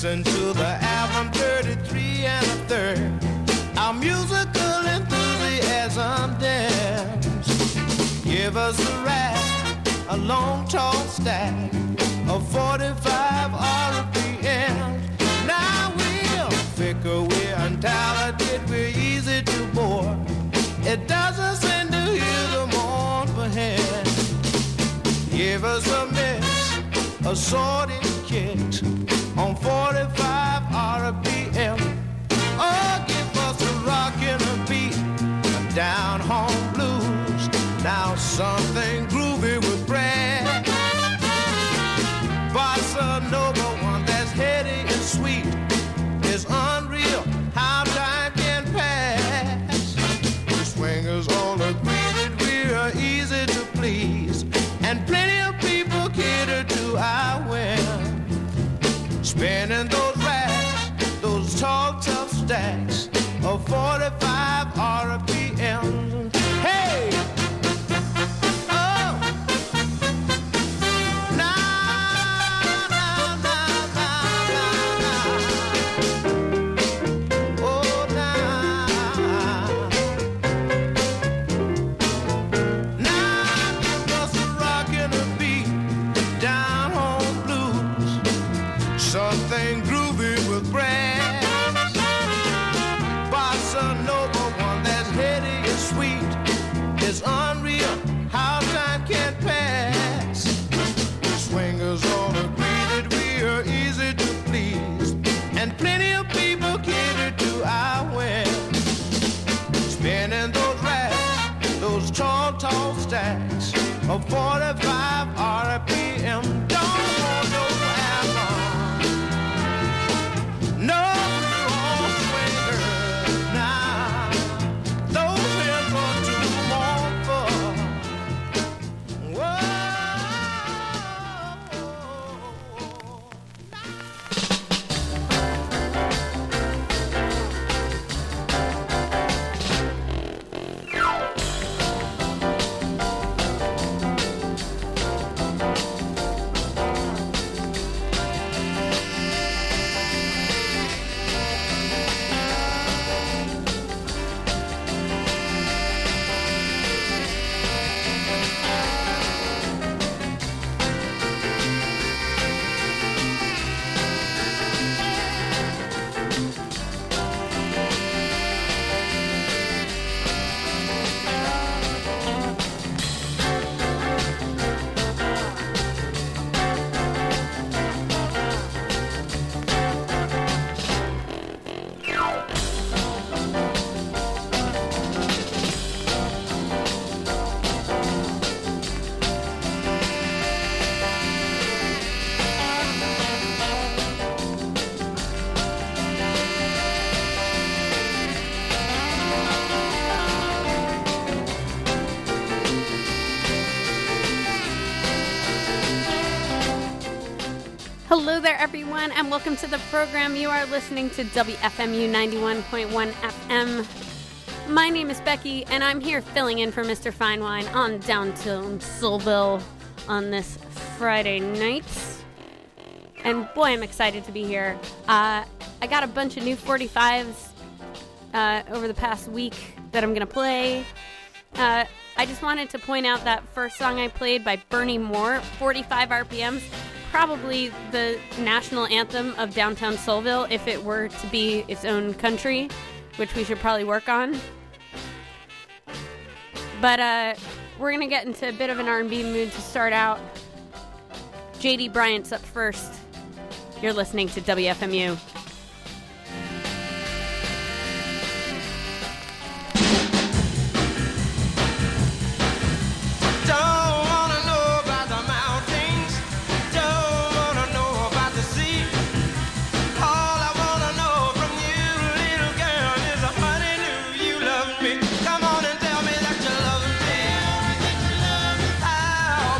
Listen to the album 33 and a third. Our musical enthusiasm dance. Give us a rap, a long tall stack of 45 RPM. Now we're fickle, we're untalented, we're easy to bore. It doesn't seem to hear the mourn for head. Give us a mix, a sorted kit on 45 RPM. Oh, give us a rock and a beat, a down home blues. Now something groovy with Brad. Bossa Nova, one that's heady and sweet. It's unreal how time can pass. The swingers all agree that we're easy to please, and plenty of people cater to our whim. Spinning those racks, those tall, tough stacks of 45 RPM. Hey! Oh! Now, now, now, now, now. Oh, now. Now give us a rock and a beat, down home blues. Something groovy with brass. Bossa Nova, one that's heady and sweet. It's unreal how time can pass. Swingers all agree that we are easy to please, and plenty of people cater to our whim. Spinning those racks, those tall, tall stacks of 45 RPM. Don't want no album. No, we're all swingers now. Those hymns are too mournful. Whoa. Hello there, everyone, and welcome to the program. You are listening to WFMU 91.1 FM. My name is Becky, and I'm here filling in for Mr. Finewine on downtown Soulville on this Friday night. And boy, I'm excited to be here. I got a bunch of new 45s over the past week that I'm going to play. I just wanted to point out that first song I played by Bernie Moore, 45 RPMs, probably the national anthem of downtown Soulville if it were to be its own country, which we should probably work on. But we're going to get into a bit of an R&B mood to start out. J.D. Bryant's up first. You're listening to WFMU.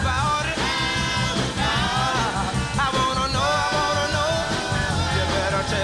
Tell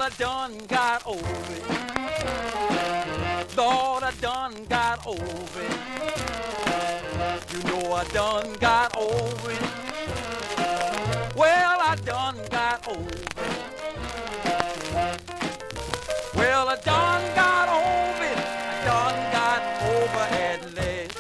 I done got over it. Lord, I done got over it. You know I done got over it. Well, I done got over it. Well, I done got over it. I done got over at last.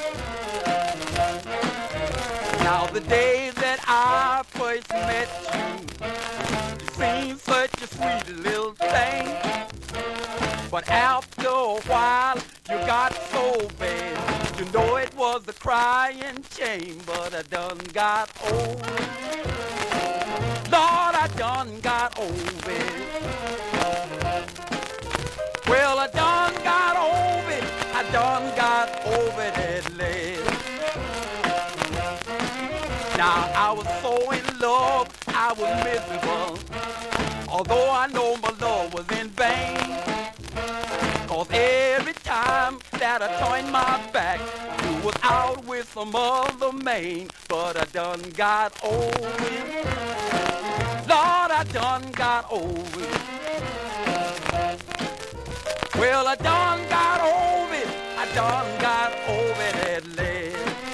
Now the day that I first met you, you seemed such a sweet little thing. But after a while, you got so bad. You know it was a crying shame, but I done got over it. Lord, I done got over it. Well, I done got over it. I done got over it at last. Now, I was so in love, I was miserable. Although I know my love was in vain. Cause every time that I turned my back, you was out with some other man. But I done got over it. Lord, I done got over it. Well, I done got over it. I done got over it at last.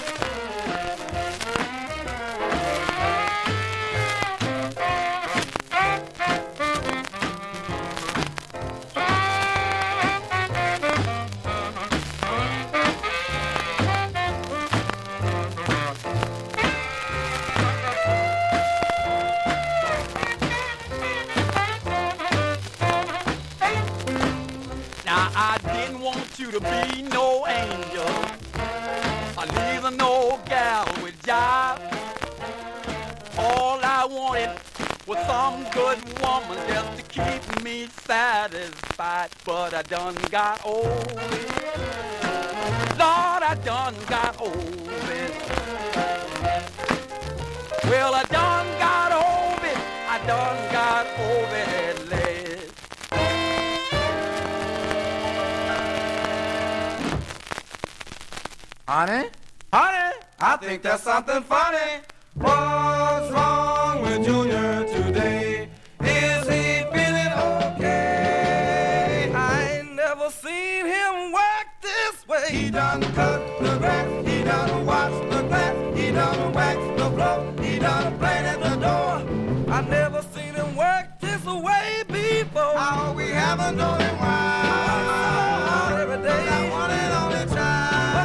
I didn't want you to be no angel, or neither no gal with jive. All I wanted was some good woman just to keep me satisfied. But I done got over it. Lord, I done got over it. Well, I done got over it. I done got over it at last. Honey, honey, I think there's something funny. What's wrong with Junior today? Is he feeling okay? I ain't never seen him work this way. He done cut the grass, he done washed the glass, he done waxed the floor, he done painted the door. I never seen him work this way before. Oh, we haven't known him why. Every day I want it on the child.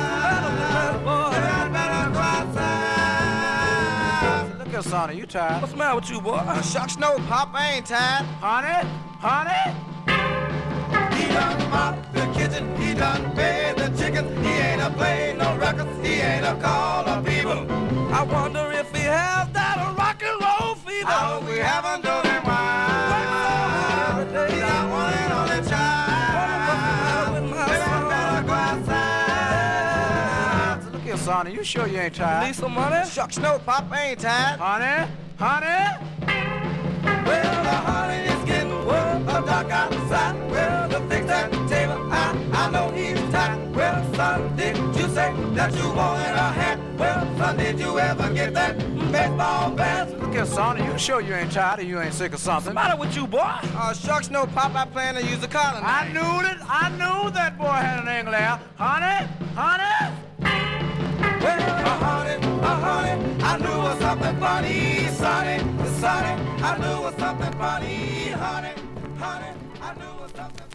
Sonny, you tired? What's the matter with you, boy? Shucks, no, Pop, I ain't tired. Honey? Honey? He done mopped the kitchen, he done fed the chickens. He ain't a play no records, he ain't a call of people. I wonder if he has that rock and roll fever. Oh, we haven't done him why. He got one and only child. Baby, better go outside. Look here, Sonny, you sure you ain't tired? Need some money? Shucks, no, Pop, I ain't tired. Honey? Honey? Well, the honey is getting warm, the dark outside. Well, the fix that table, I know he's tight. Well, son, did you say that you wanted a hat? Well, son, did you ever get that baseball bat? Look here, son, are you sure you ain't tired or you ain't sick or something? What's the matter with you, boy? Shucks, no, Pop, I plan to use a collar. I knew it. I knew that boy had an angle there. Honey? Honey? Well, honey, I knew it was something funny, Sonny, Sonny, I knew it was something funny, honey, I knew it was something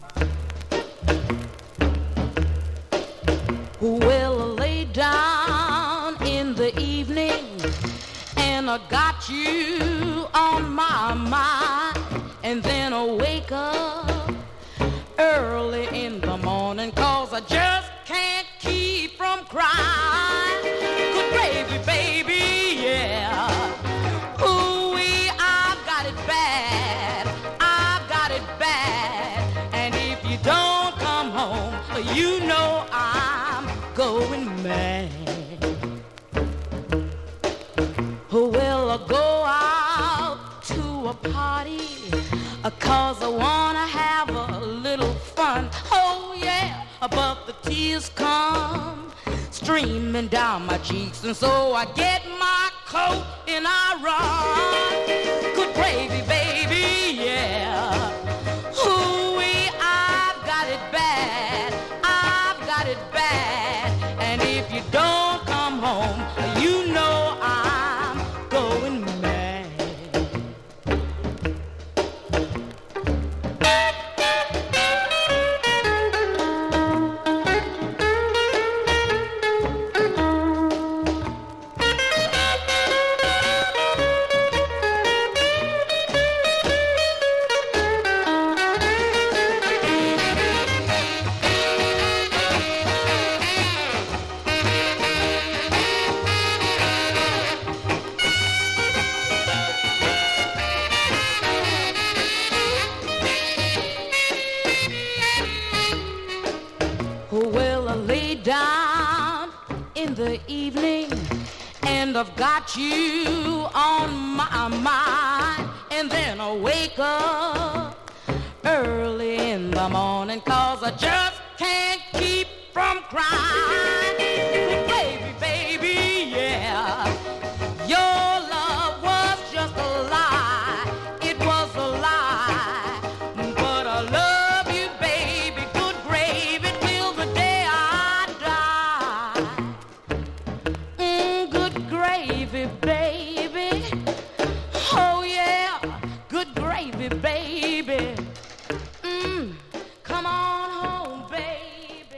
funny. Well, I lay down in the evening and I got you on my mind, and then I wake up early in the morning 'cause I just can't keep from crying. Good gravy, baby, yeah. Ooh-wee, I've got it bad. I've got it bad. And if you don't come home, you know I'm going mad. Well, I go out to a party 'cause I wanna have a little fun. Oh yeah, but the tears come streaming down my cheeks, and so I get my coat and I run. Good gravy, baby, yeah. the evening, and I've got you on my mind. And then I wake up early in the morning, 'cause I just can't keep from crying. Baby, baby, yeah, your love was just a lie. It was a lie, but I love you, baby. Good gravy till the day I die. Good gravy, baby. Oh yeah, good gravy, baby. Come on home, baby.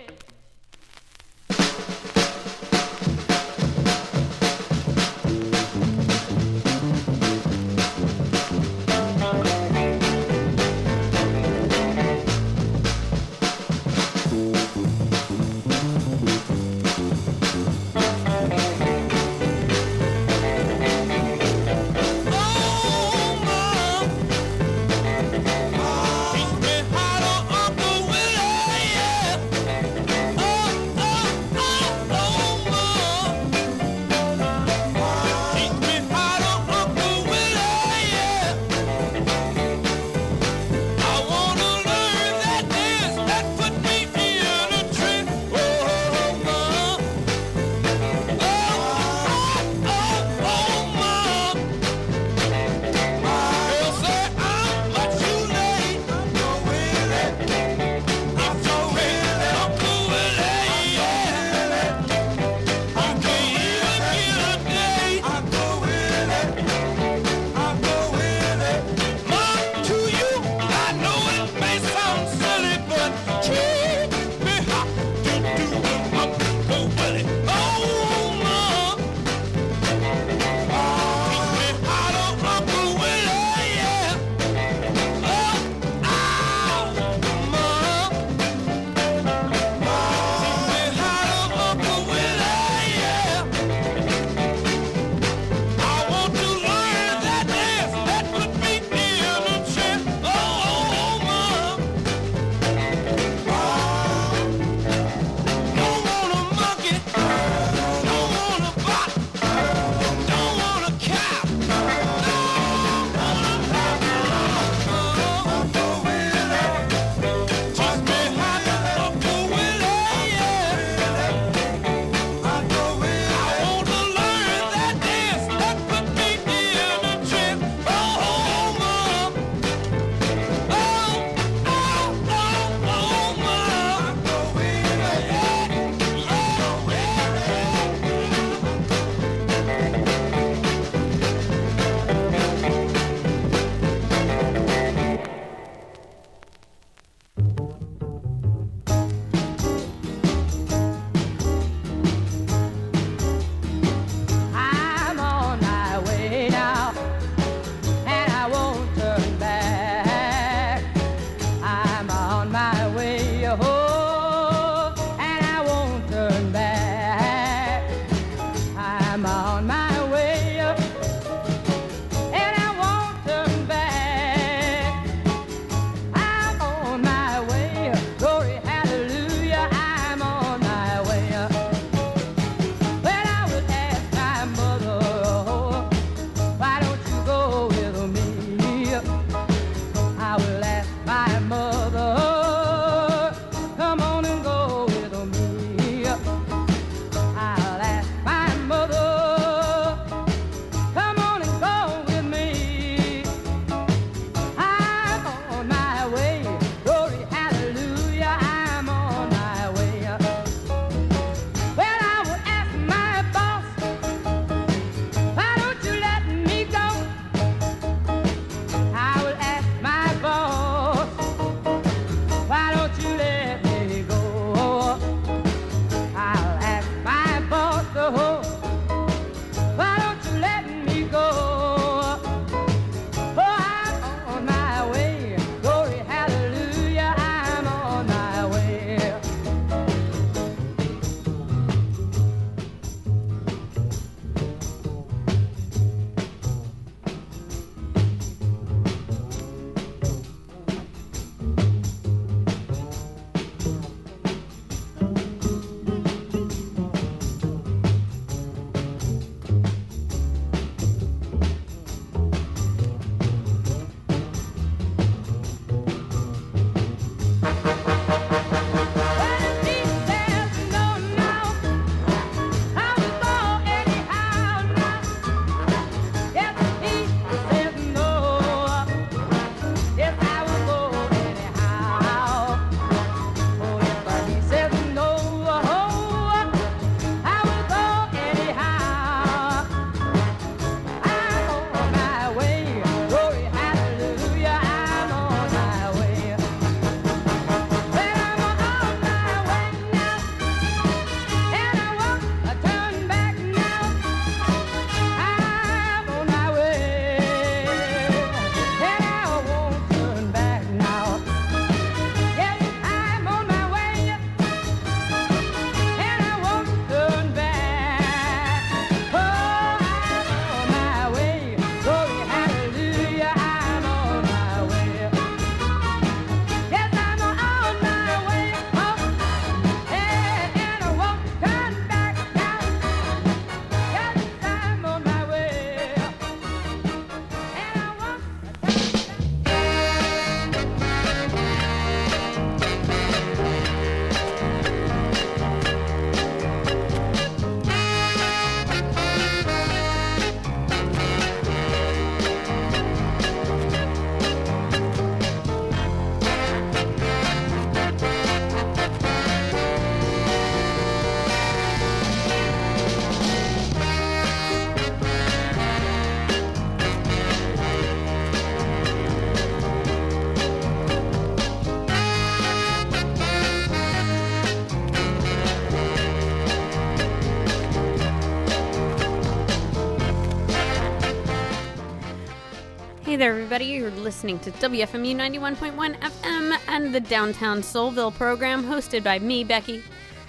there, everybody. You're listening to WFMU 91.1 FM and the Downtown Soulville program, hosted by me, Becky,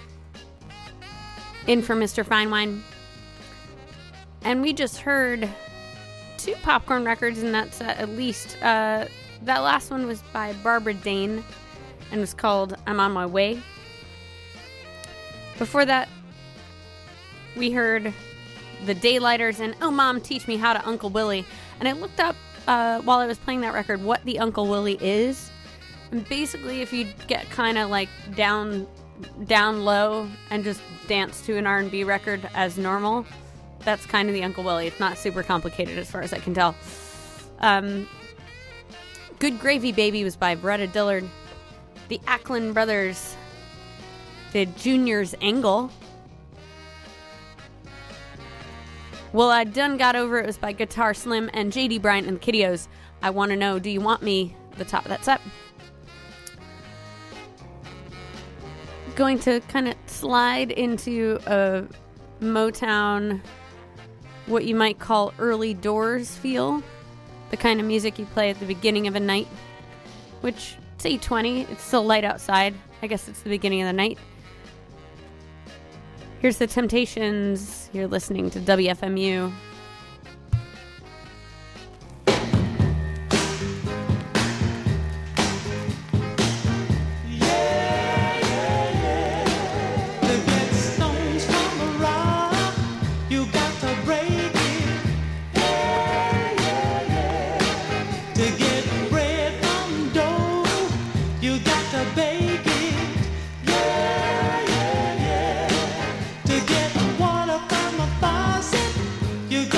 in for Mr. Finewine. And we just heard 2 popcorn records in that set, at least. That last one was by Barbara Dane and was called I'm On My Way. Before that, we heard the Daylighters and Oh Mom, Teach Me How to Uncle Willie. And I looked up while I was playing that record what the Uncle Willie is. And basically, if you get kind of like down low and just dance to an R&B record as normal, that's kind of the Uncle Willie. It's not super complicated as far as I can tell. Good Gravy Baby was by Beretta Dillard. The Acklin Brothers did Junior's Angle. Well, I Done Got Over It was by Guitar Slim and J.D. Bryant and the Kiddios. I Want to Know, Do You Want Me? The top of that set. Going to kind of slide into a Motown, what you might call early Doors feel. The kind of music you play at the beginning of a night, which, it's 8:20, it's still light outside. I guess it's the beginning of the night. Here's the Temptations. You're listening to WFMU. You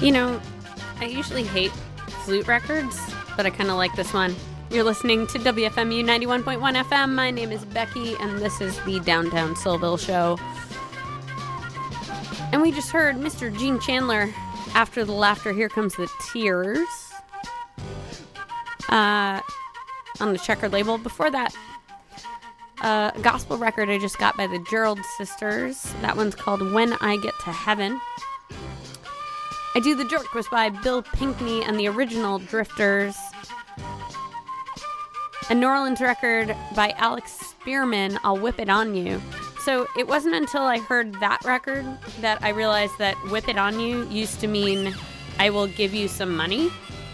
You know, I usually hate flute records, but I kind of like this one. You're listening to WFMU 91.1 FM. My name is Becky, and this is the Downtown Soulville Show. And we just heard Mr. Gene Chandler, After the Laughter, Here Comes the Tears, on the Checkered label. Before that, a gospel record I just got by the Gerald Sisters. That one's called When I Get to Heaven. I Do the Jerk was by Bill Pinkney and the Original Drifters. A New Orleans record by Alex Spearman, I'll Whip It On You. So it wasn't until I heard that record that I realized that Whip It On You used to mean I will give you some money.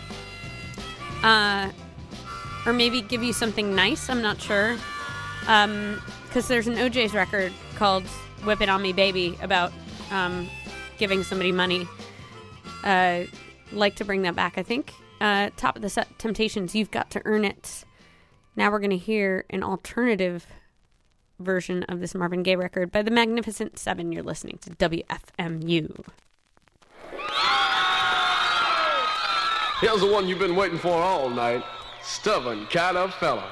Or maybe give you something nice, I'm not sure. Because there's an OJ's record called Whip It On Me Baby about giving somebody money. Like to bring that back, I think. Top of the set, Temptations, You've Got to Earn It. Now we're going to hear an alternative version of this Marvin Gaye record by the Magnificent Seven. You're listening to WFMU. Here's the one you've been waiting for all night. Stubborn kind of fella.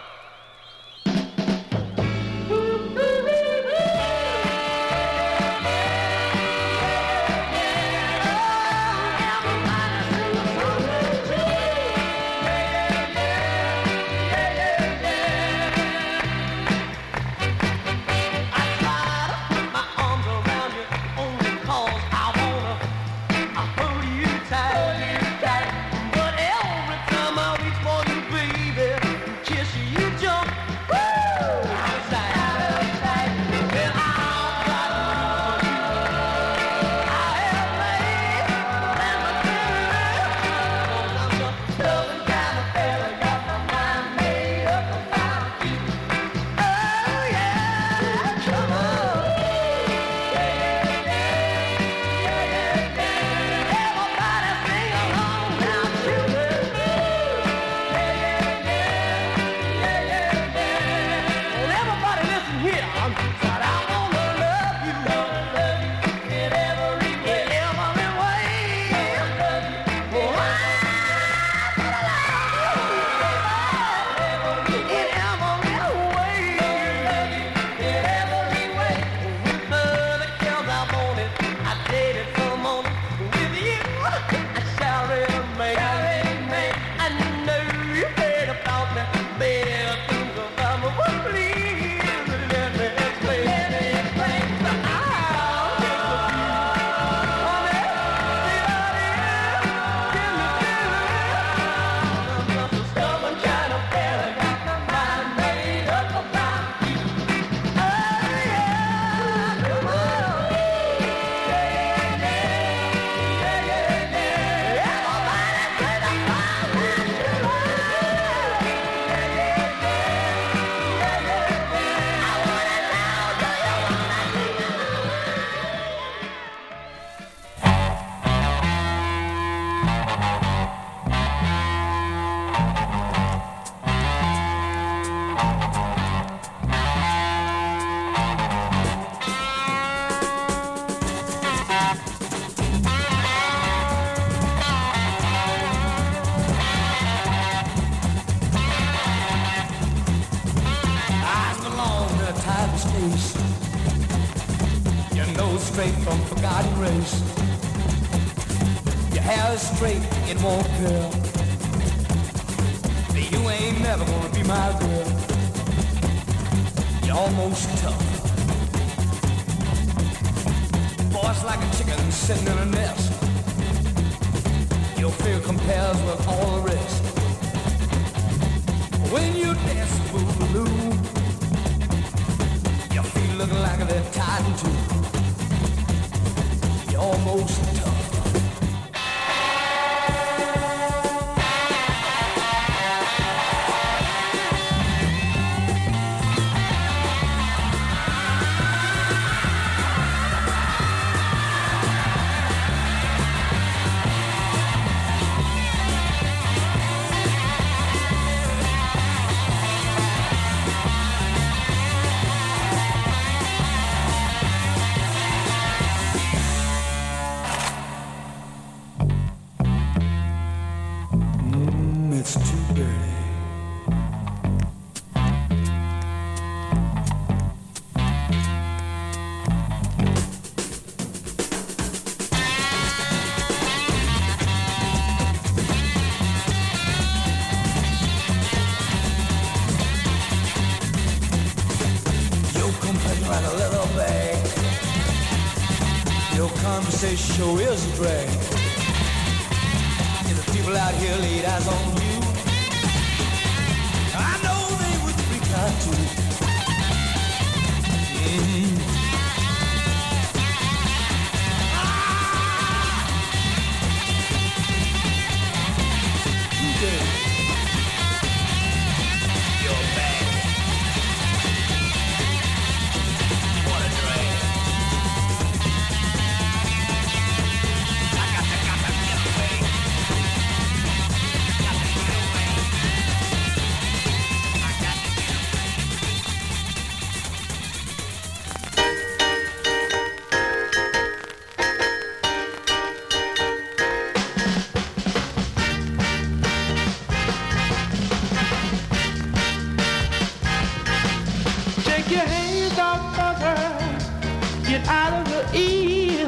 Straight from forgotten race. Your hair is straight, it won't curl. You ain't never gonna be my girl. You're almost tough. Voice like a chicken sitting in a nest. Your feel compares with all the rest. When you dance boogaloo, your feet look like they're tied in two. Almost tough. Conversation sure is a drag. If the people out here laid eyes on you, I know they would freak out too. You're bad. What a drag. Take your hands off of her, get out of her ear.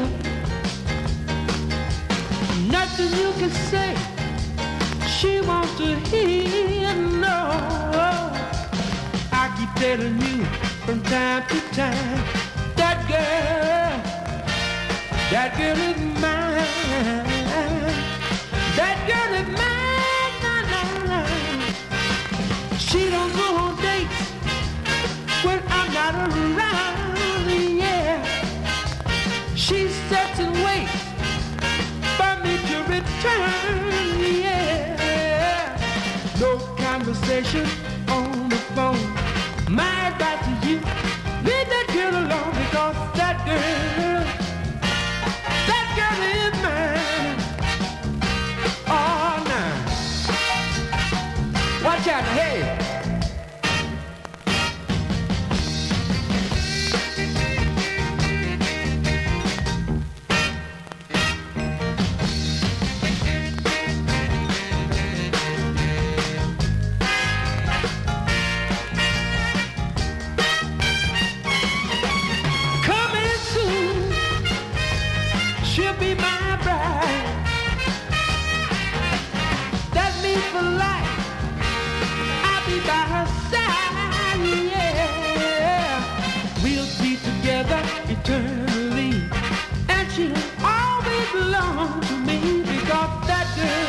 Nothing you can say, she wants to hear. No, I keep telling you from time to time, that girl is mine. That girl is mine. She don't go on dates when I'm not around, yeah. She sits and waits for me to return, yeah. No conversation on the phone. My advice to you, leave that girl alone, because that girl is mine. Oh, now, watch out, hey. Eternally, and she'll always belong to me, because that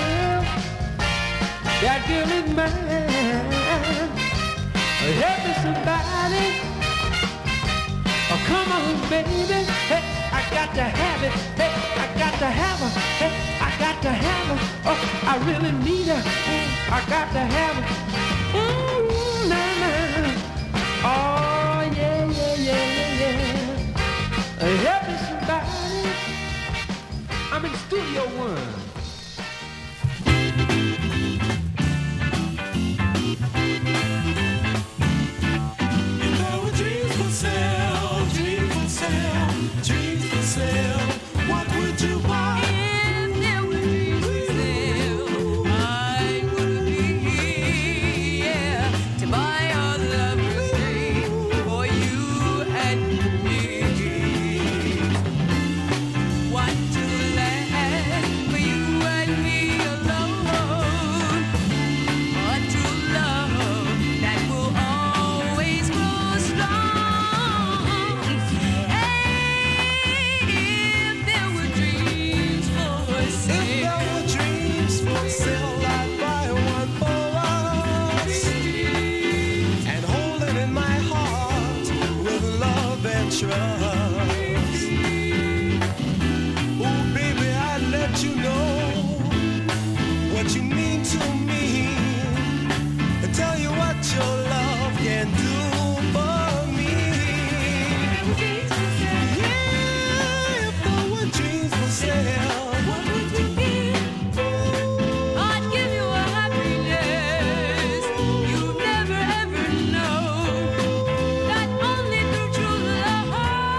girl is mine. Help me somebody, oh come on baby, hey, I got to have it, hey, I got to have her, hey, I got to have her, oh, I really need her, hey, I got to have her, oh yeah, yeah, yeah, yeah. Help me somebody, I'm in Studio One. If there were dreams for sale, dreams for sale, dreams for sale, what would you buy? If there were dreams for sale, I would be here to buy all the lovers' dreams for you and me. One to last for you and me alone. A true love that will always grow strong. Hey, if there were dreams for If there sale, were dreams for sale, I'd buy one for us and hold it in my heart with love and trust. Oh, baby, I'd let you know what you mean to me and tell you what your love can do for me. Yeah, if there were dreams for sale, what would you give? I'd give you a happiness you never ever know. That only through true love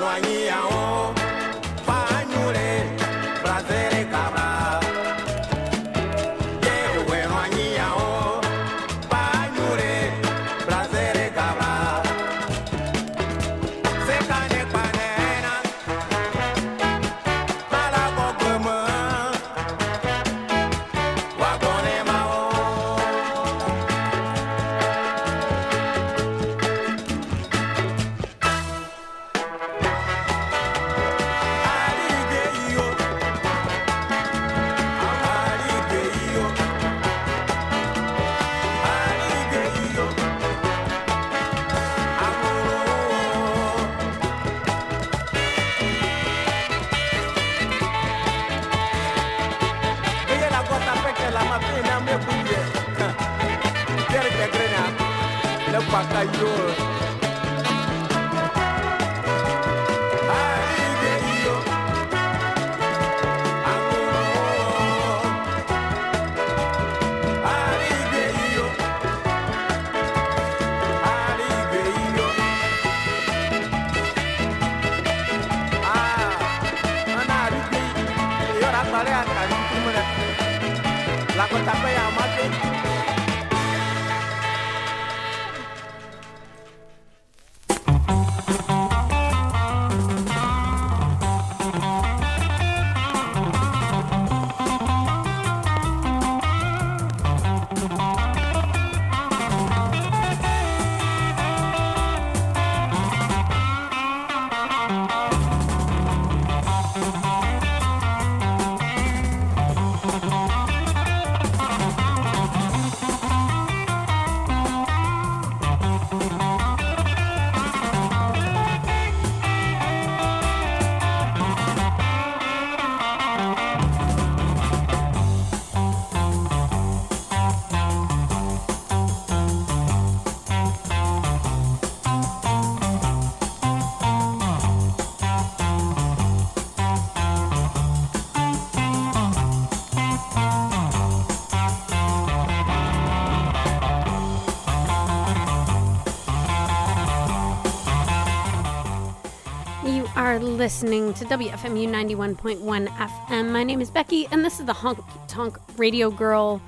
Listening to WFMU 91.1 FM. My name is Becky, and this is the Honky Tonk Radio Girl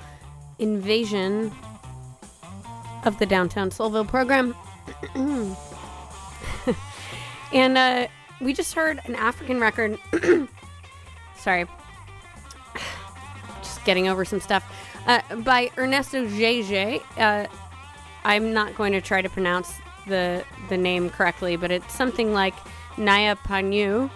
invasion of the Downtown Soulville program. And we just heard an African record. Sorry. Just getting over some stuff. By Ernesto Gege. I'm not going to try to pronounce the name correctly, but it's something like Naya Panu,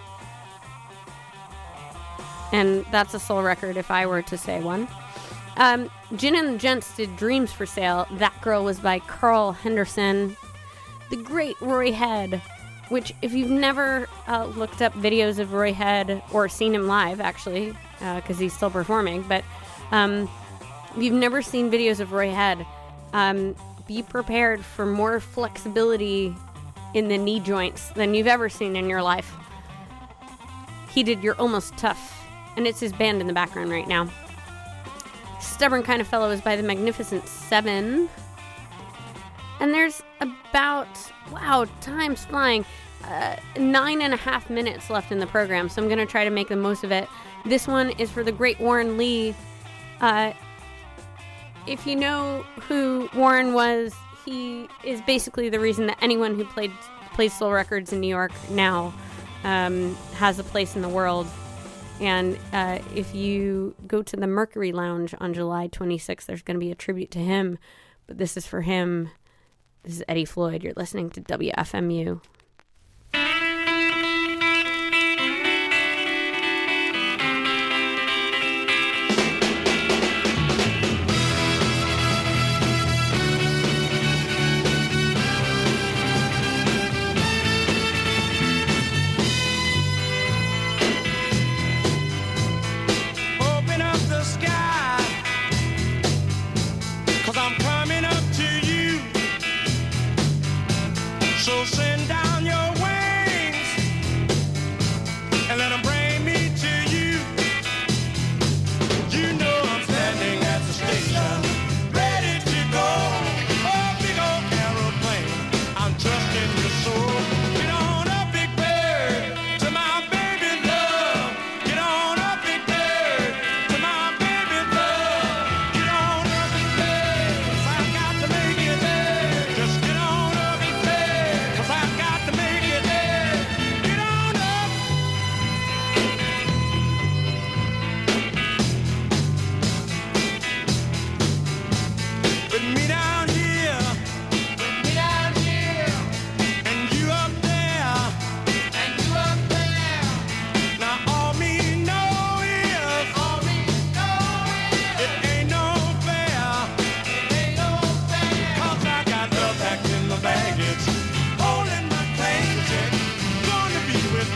and that's a soul record if I were to say one. Gin and the Gents did Dreams for Sale. That Girl was by Carl Henderson. The great Roy Head, which if you've never looked up videos of Roy Head or seen him live, actually, because he's still performing, but if you've never seen videos of Roy Head, be prepared for more flexibility in the knee joints than you've ever seen in your life. He did You're Almost Tough, and it's his band in the background right now. Stubborn Kind of Fellow is by the Magnificent Seven. And there's about, wow, time's flying, 9.5 minutes left in the program, so I'm going to try to make the most of it. This one is for the great Warren Lee. If you know who Warren was, he is basically the reason that anyone who plays soul records in New York now has a place in the world. And if you go to the Mercury Lounge on July 26th, there's going to be a tribute to him. But this is for him. This is Eddie Floyd. You're listening to WFMU. So send down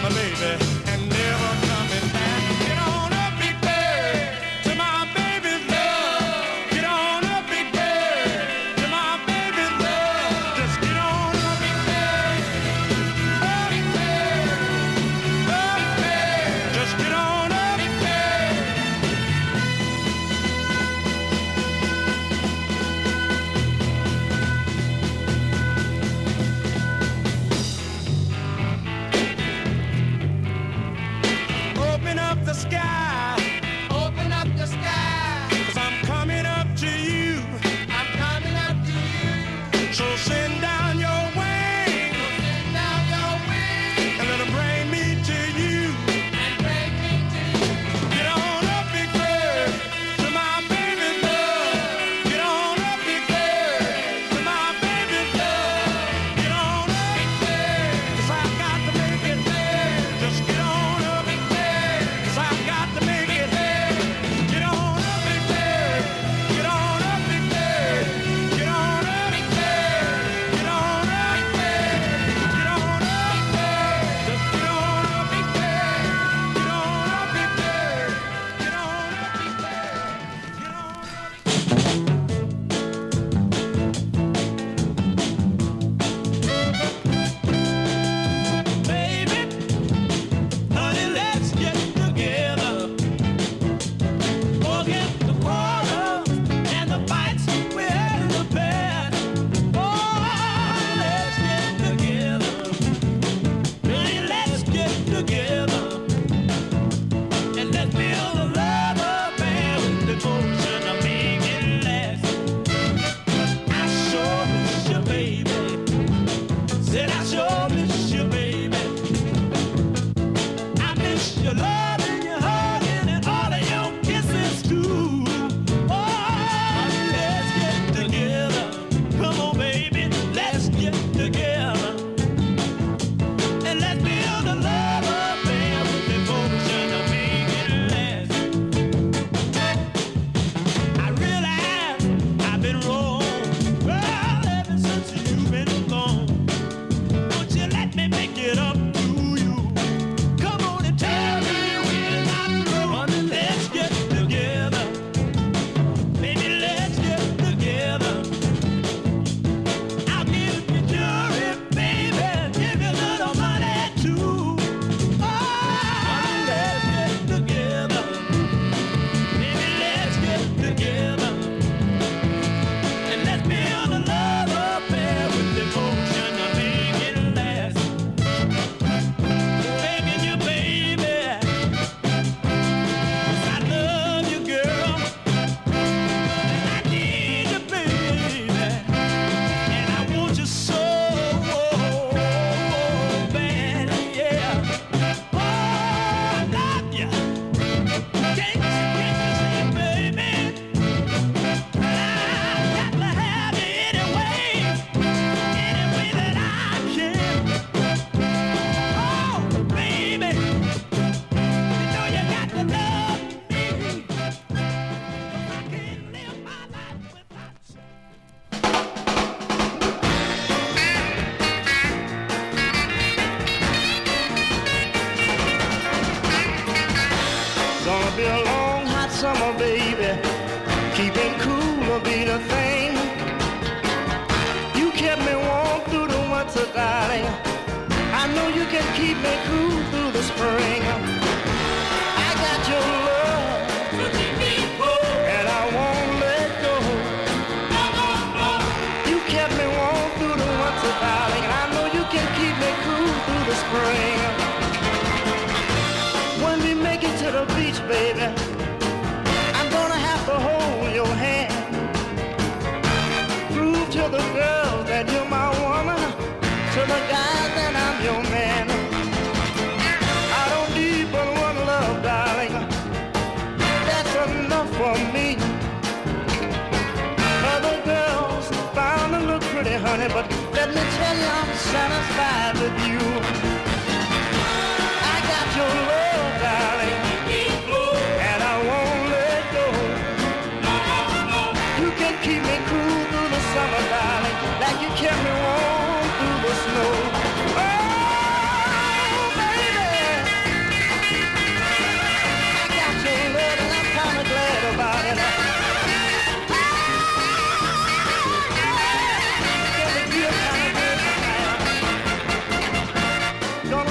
Kept me warm through the snow. Oh, baby.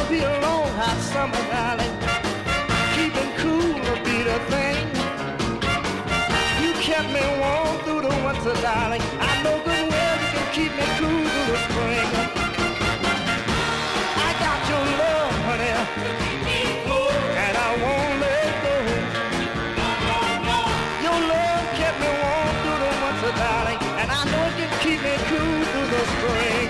be a long hot summer, darling. Keeping cool will be the thing. You kept me warm through the winter, darling. I know good well you can keep me cool through the spring. I got your love, honey, and I won't let go. Your love kept me warm through the winter, darling, and I know you can keep me cool through the spring.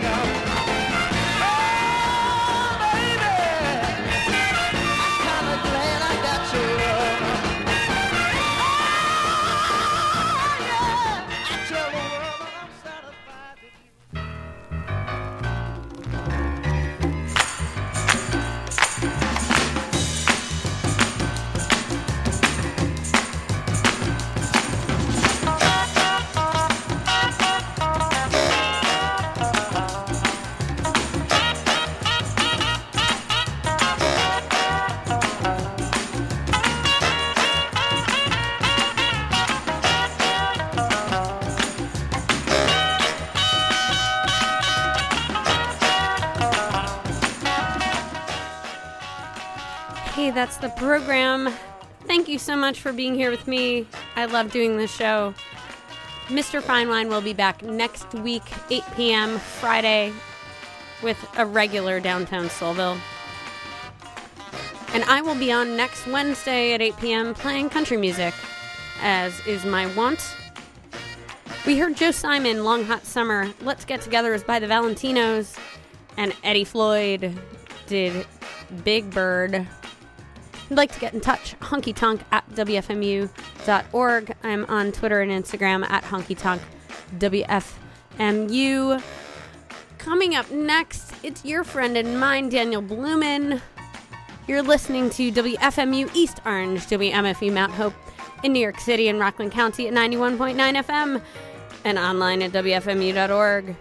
That's the program. Thank you so much for being here with me. I love doing this show. Mr. Fine Wine will be back next week, 8 p.m. Friday, with a regular Downtown Soulville. And I will be on next Wednesday at 8 p.m. playing country music, as is my wont. We heard Joe Simon, Long Hot Summer. Let's Get Together is by the Valentinos. And Eddie Floyd did Big Bird. If you'd like to get in touch, honkytonk@wfmu.org. I'm on Twitter and Instagram at honkytonkwfmu. Coming up next, it's your friend and mine, Daniel Blumen. You're listening to WFMU East Orange, WMFU Mount Hope in New York City and Rockland County at 91.9 FM and online at wfmu.org.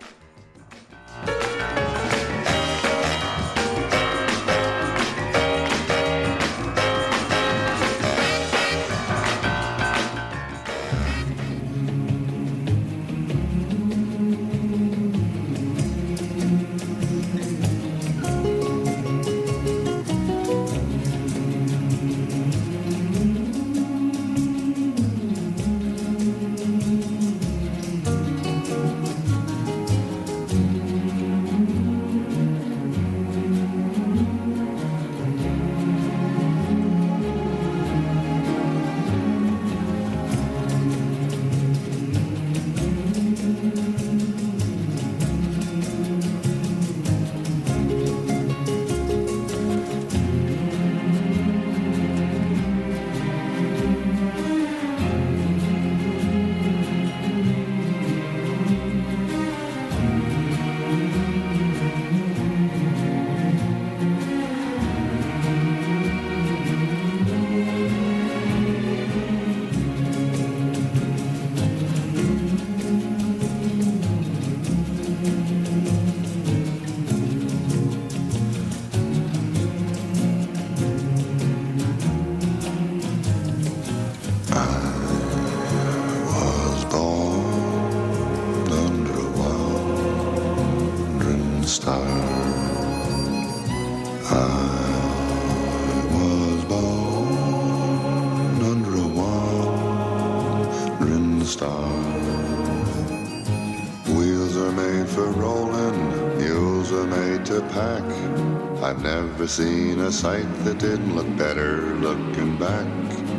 I've never seen a sight that didn't look better looking back.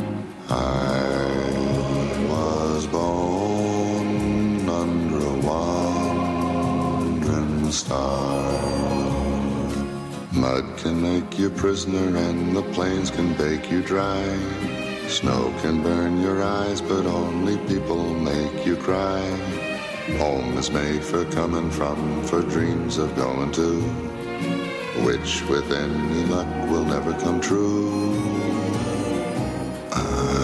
I was born under a wandering star. Mud can make you prisoner and the plains can bake you dry. Snow can burn your eyes, but only people make you cry. Home is made for coming from, for dreams of going to, which with any luck will never come true. I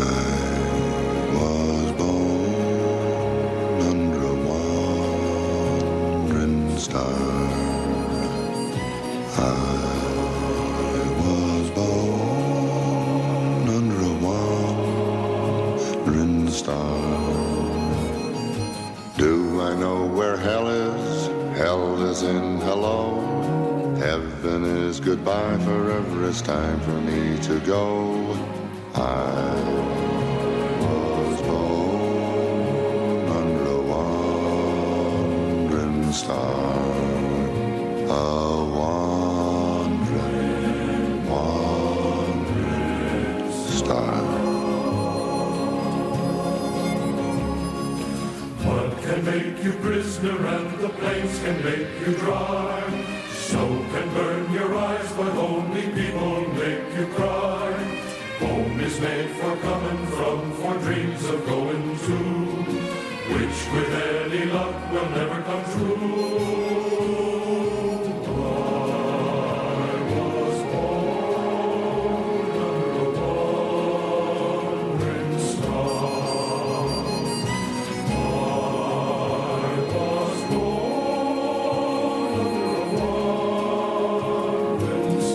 was born under a wandering star. I was born under a wandering star. Do I know where hell is? Hell is in hello. Heaven heaven is goodbye, forever it's time for me to go. I was born under a wandering star, a wandering star. Mud can make you prisoner and the plains can make you dry. Snow can burn your eyes, but only people make you cry. Home is made for coming from, for dreams of going to, which with any luck will never come true. I was born under a wandering star. I was born under a wandering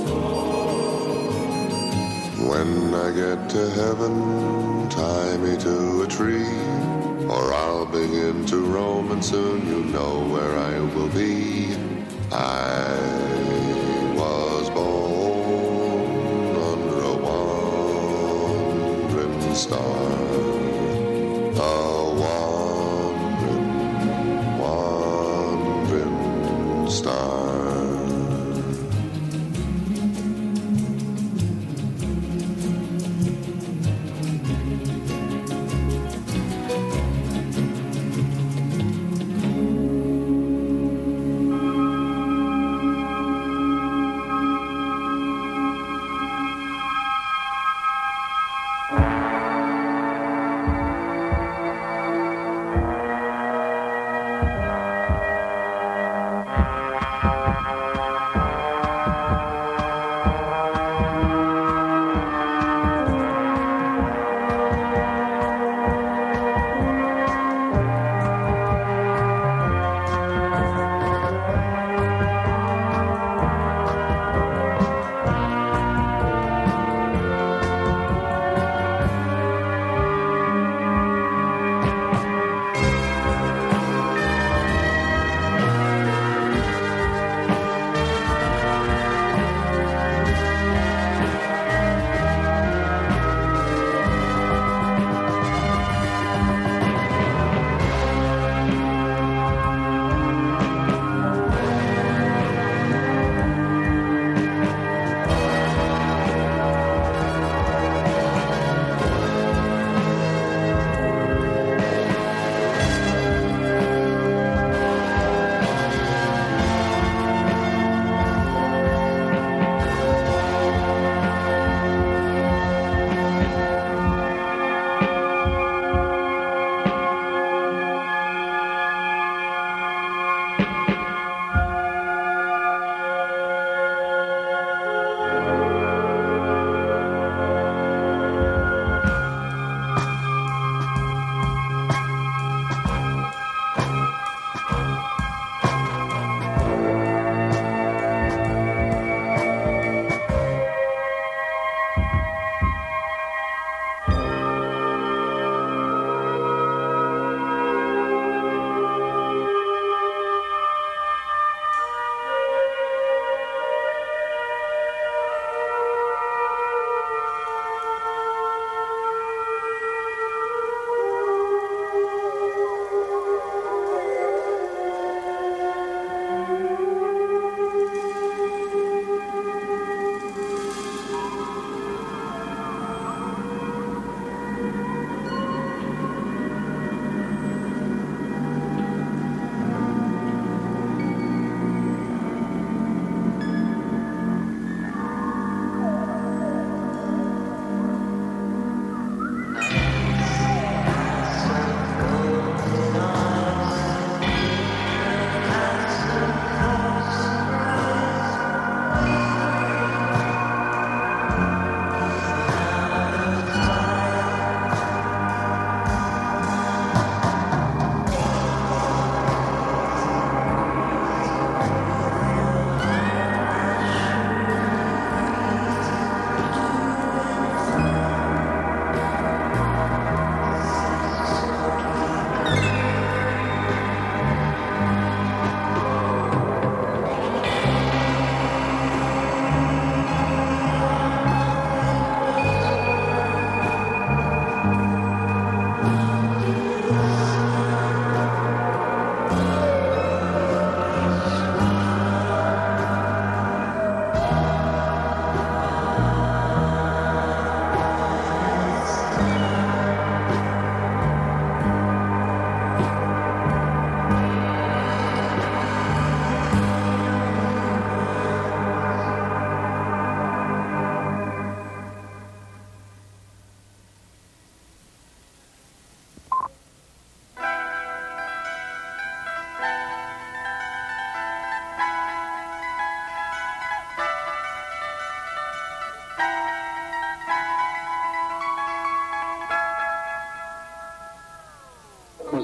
star. When I get to heaven, tie me to a tree, or I'll begin to roam, and soon you know where I will be. I was born under a wandering star, a wandering star.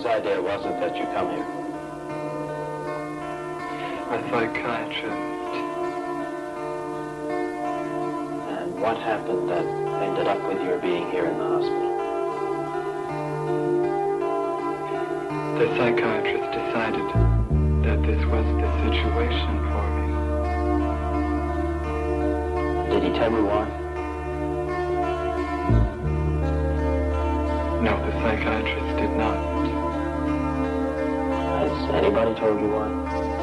Whose idea was it that you come here? A psychiatrist. And what happened that ended up with your being here in the hospital? The psychiatrist decided that this was the situation for me. Did he tell you why? No, the psychiatrist did not. Has anybody told you why?